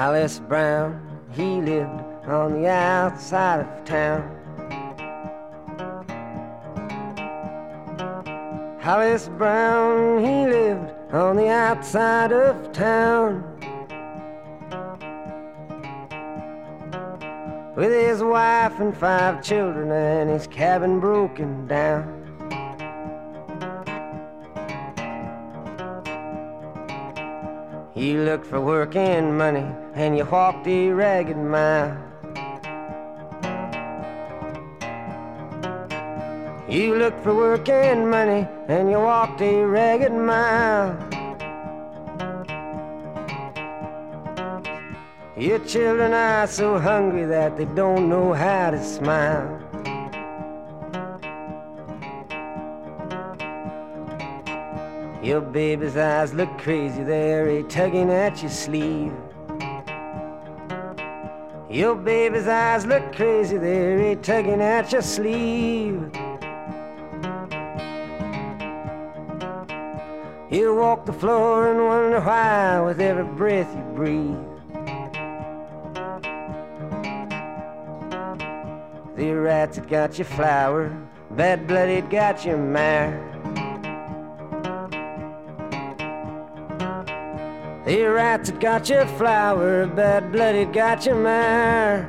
Hollis Brown, he lived on the outside of town. Hollis Brown, he lived on the outside of town, with his wife and 5 children and his cabin broken down. You looked for work and money, and you walked a ragged mile. You looked for work and money, and you walked a ragged mile. Your children are so hungry that they don't know how to smile. Your baby's eyes look crazy, they're tugging at your sleeve. Your baby's eyes look crazy, they're tugging at your sleeve. You walk the floor and wonder why with every breath you breathe. The rats that got your flour, bad blooded got your mare. The rats that got your flour, bad-blooded got your mare.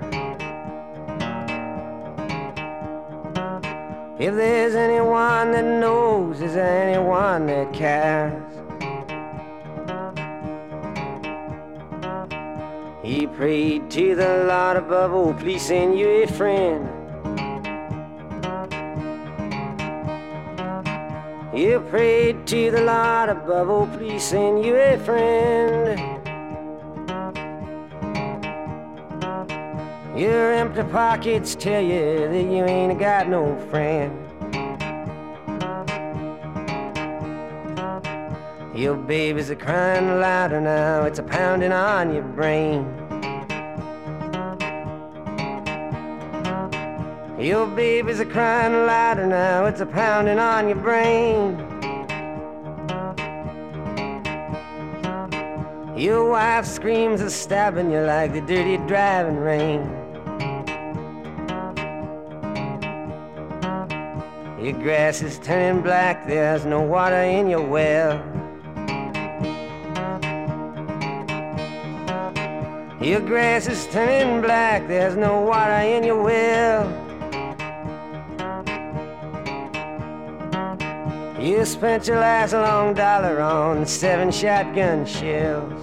If there's anyone that knows, is there anyone that cares? He prayed to the Lord above, oh please send you a friend. You prayed to the Lord above, oh please send you a friend. Your empty pockets tell you that you ain't got no friend. Your babies are crying louder now, it's a pounding on your brain. Your babies are crying louder now, it's a pounding on your brain. Your wife screams of stabbing you like the dirty driving rain. Your grass is turning black, there's no water in your well. Your grass is turning black, there's no water in your well. You spent your last long dollar on 7 shotgun shells.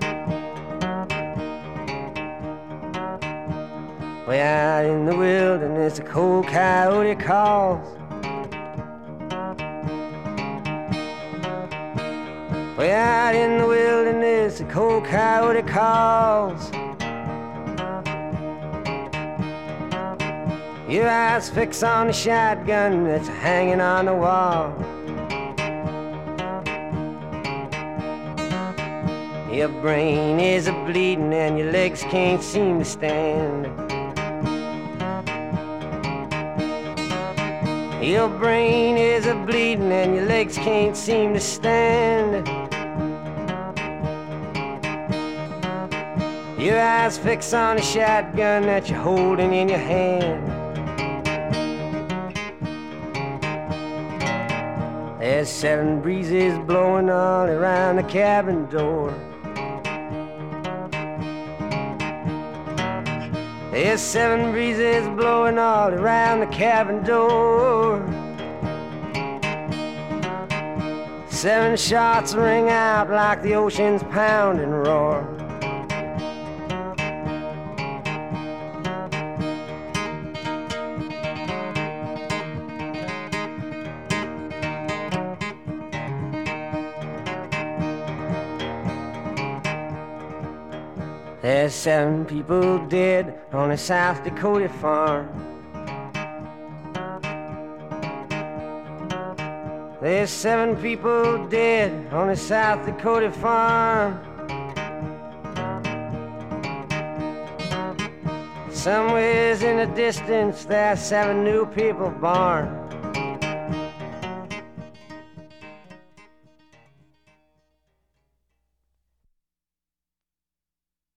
Way out in the wilderness, a cold coyote calls. Way out in the wilderness, a cold coyote calls. Your eyes fix on the shotgun that's hanging on the wall. Your brain is a-bleeding and your legs can't seem to stand. Your brain is a-bleeding and your legs can't seem to stand. Your eyes fix on a shotgun that you're holding in your hand. There's 7 breezes blowing all around the cabin door. There's 7 breezes blowing all around the cabin door. 7 shots ring out like the ocean's pounding roar. There's 7 people dead on a South Dakota farm. There's 7 people dead on a South Dakota farm. Somewheres in the distance there's 7 new people born.